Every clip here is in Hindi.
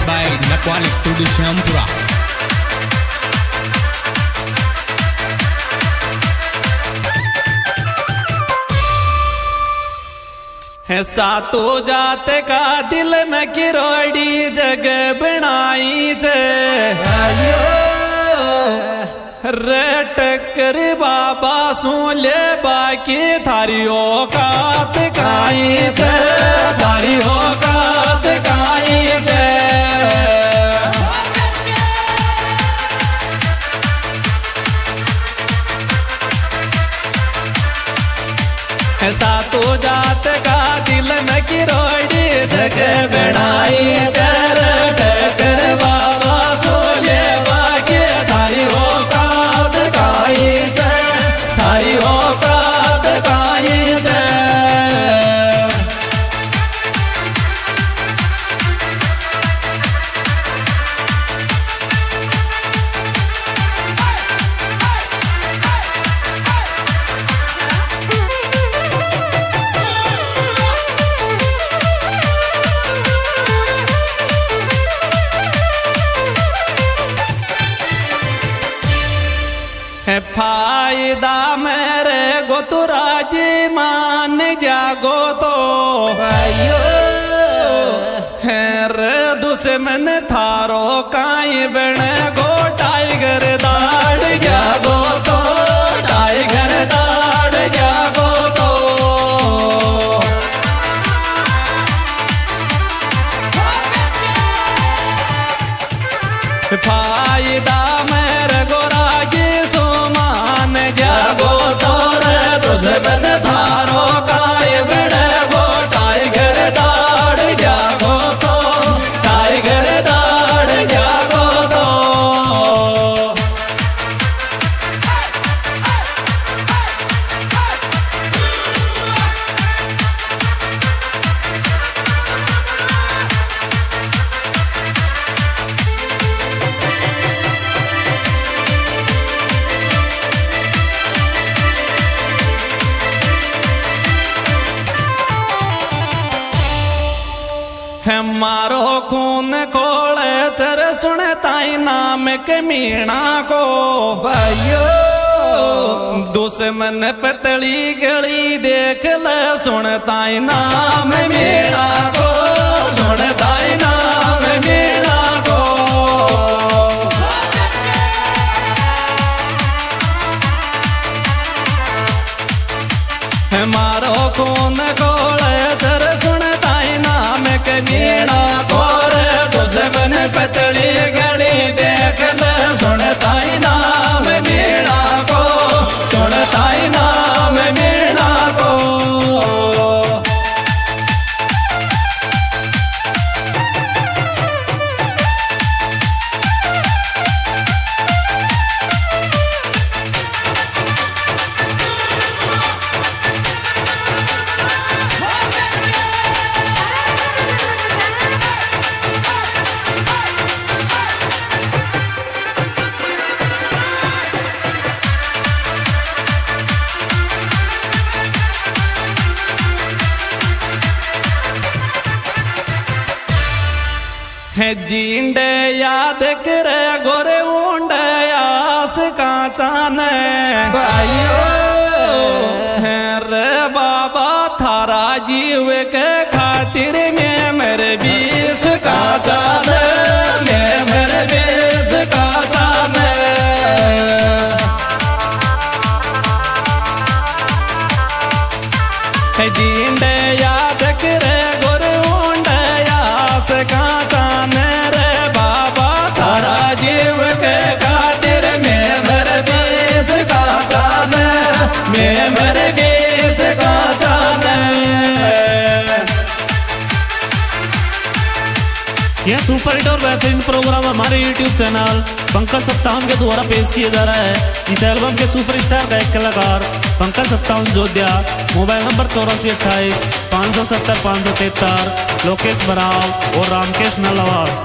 by Nakwal Studio Shampura. है सातो जात का दिल में किरोड़ी जगह बनाई जे रे टक्कर बाबा सुन ले बाकी थारी औकात काई जे थारी औकात काई जे ऐसा तो जात का दिल में किरोड़ी जगह बनाई जर टकर बाबा सोले बाकी थारी औकात काई जय थारी औकात काई जय फायदा मेरे गो तो राजी मान जागो तो भाइयो है रे दुश्मन थारो काई बन गो टाइगर दाड़ जागो तो टाइगर दाड़ जागो तो फायदा मेरे गो राजी जागो तोर दुश्मन थारो काय बड़े गो टाइगर दाड़ जागो तो टाइगर दाड़ जागो तो मारो खून कोले चर सुन ताई नाम के मीणा को भाइयो दुश्मन पतली गली देख ले सुन ताई नाम मीणा को सुन ताई नाम मीणा को मारो खून कोले चर सुन ताई नाम के मीणा कोर दुश्मन पतली गली देख ले सुन ताई नाम मीणा को सुन ताई नाम मीणा को है जींडे याद करे गोरे ऊंडे आस का चाने भाइयो है रे बाबा थारा जीव के खातिर में मेरे बीस का चाने में मेरे बीस का चाने है जींडे याद करे गोरे ऊंडे आस का यह सुपर हिट और बेहतरीन प्रोग्राम हमारे YouTube चैनल पंकज सप्ताहन के द्वारा पेश किया जा रहा है। इस एल्बम के सुपरस्टार गायक कलाकार पंकज सप्ताहन जोध्या। मोबाइल नंबर 8428 570 573, लोकेश बराव और रामकेश नलवास।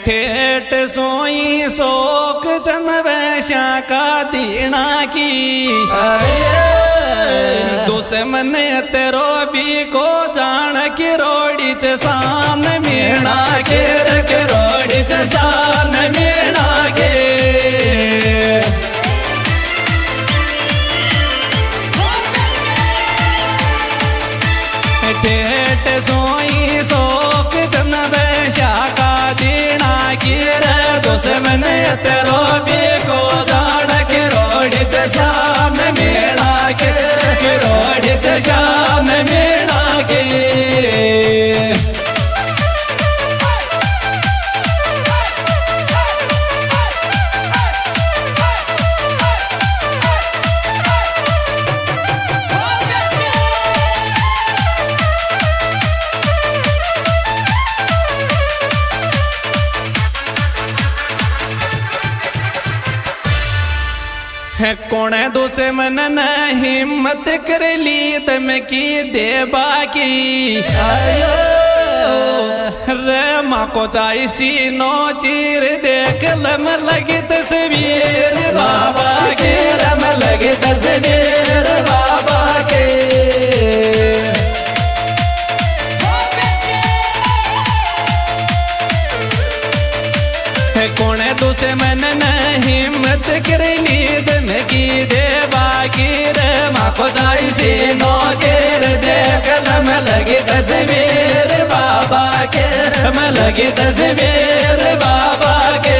ठेठ सोई शोक चन वैश्या का दीना की दुश्मन तेरो भी को जान की रोड़ी च शान मीणा के रोड़ी च शान मीणा के ठेठ सोई शोक चन वैश्या का दीना की दुश्मन तेरो भी को जान की रोड़ी च शान मीणा के रोड़ी च शान मीणा के है कौन दुश्मन न हिम्मत कर ली तम की देबा की रे माँ को चाइसी नो चीर देख लम लगी तस्वीर बाबा के रम लगी तस्वीर बाबा के कौन दुश्मन न हिम्मत कर ली दम की देवा की रे माँ को जाइसी नो चेर देख लम लगी तस्वीर बाबा के रम लगी तस्वीर बाबा के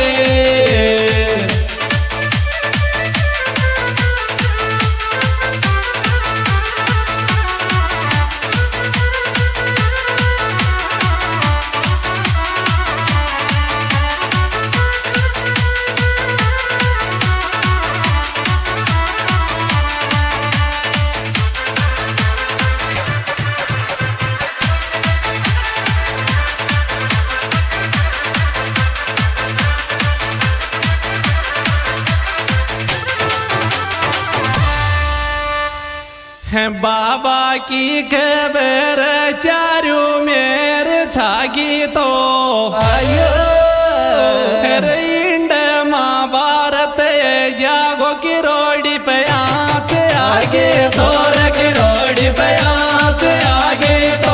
बाबा की खबर चारू मेरे छागी तो आयो इंड महाभारत जागो की रोड़ी पे आगे तोर की रोड़ी पे आगे तो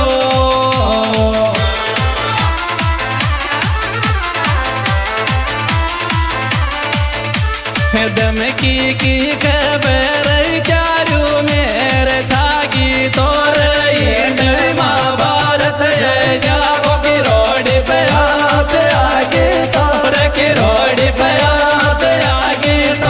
दम की खबर चारू मेरे छागी तोर इंड महाभारत जागो की रोड़ी पे आगे तोर की रोड़ी पे आगे तो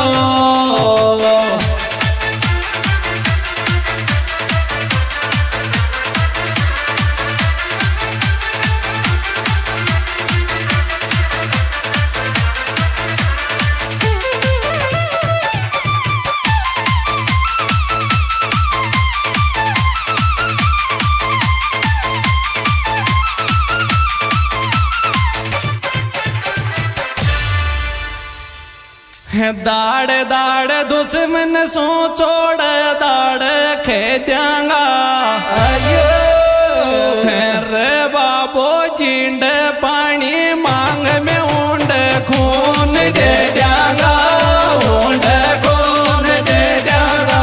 दाड़ दाड़ दुश्मन सो छोड़ दाड़ खे द्यांगा रे बाबो जिंड पानी मांग में ऊंड खून दे द्यांगा ऊंड खून दे द्यांगा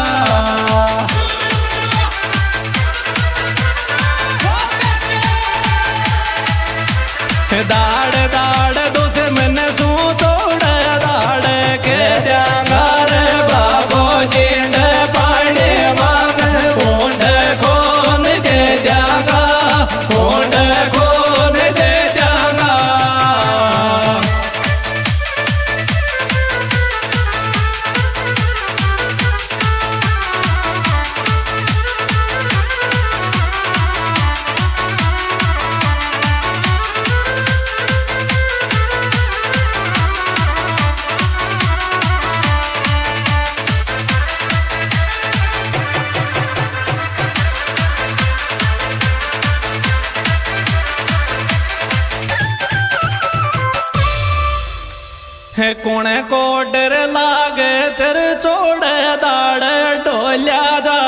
दाड़ दाड़ दुश्मन सो छोड़ दाड़ के द्यांगा रे बाबो जिंड पानी मांग ऊंड खून दे द्यांगा ऊंड खून दे द्यांगा है कौन को डर लागे चर छोड़ दाड़ डोल्या जा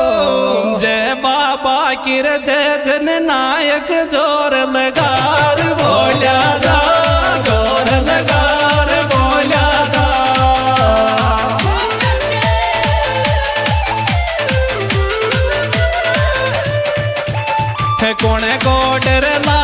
जय बाबा किर जय जन नायक जोर लगार बोलिया था जोर लगार बोलिया था कोने को डर ला